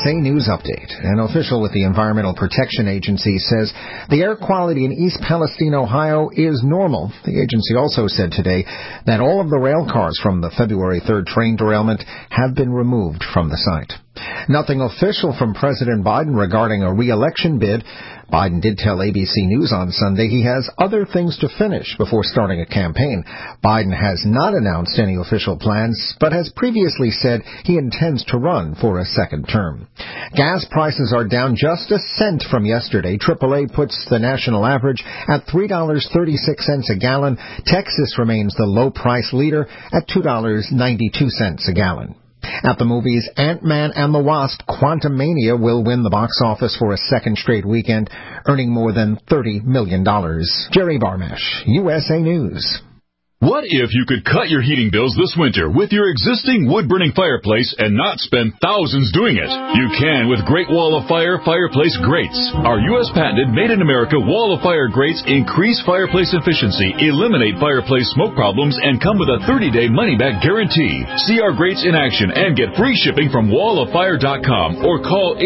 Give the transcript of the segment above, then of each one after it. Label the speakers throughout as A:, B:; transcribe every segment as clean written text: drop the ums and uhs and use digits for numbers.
A: USA News Update. An official with the Environmental Protection Agency says the air quality in East Palestine, Ohio is normal. The agency also said today that all of the rail cars from the February 3rd train derailment have been removed from the site. Nothing official from President Biden regarding a re-election bid. Biden did tell ABC News on Sunday he has other things to finish before starting a campaign. Biden has not announced any official plans, but has previously said he intends to run for a second term. Gas prices are down just a cent from yesterday. AAA puts the national average at $3.36 a gallon. Texas remains the low-price leader at $2.92 a gallon. At the movies, Ant-Man and the Wasp: Quantumania will win the box office for a second straight weekend, earning more than $30 million. Jerry Barmash, USA News.
B: What if you could cut your heating bills this winter with your existing wood-burning fireplace and not spend thousands doing it? You can with Great Wall of Fire fireplace grates. Our U.S. patented made-in-America Wall of Fire grates increase fireplace efficiency, eliminate fireplace smoke problems, and come with a 30-day money-back guarantee. See our grates in action and get free shipping from walloffire.com or call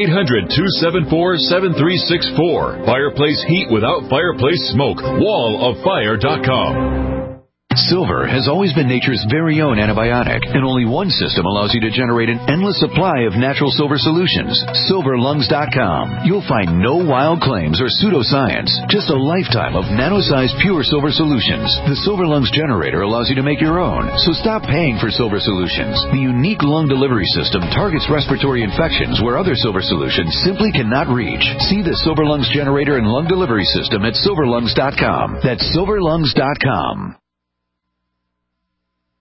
B: 800-274-7364. Fireplace heat without fireplace smoke. walloffire.com.
C: Silver has always been nature's very own antibiotic, and only one system allows you to generate an endless supply of natural silver solutions. SilverLungs.com. You'll find no wild claims or pseudoscience, just a lifetime of nano-sized pure silver solutions. The Silver Lungs generator allows you to make your own, so stop paying for silver solutions. The unique lung delivery system targets respiratory infections where other silver solutions simply cannot reach. See the Silver Lungs generator and lung delivery system at SilverLungs.com. That's SilverLungs.com.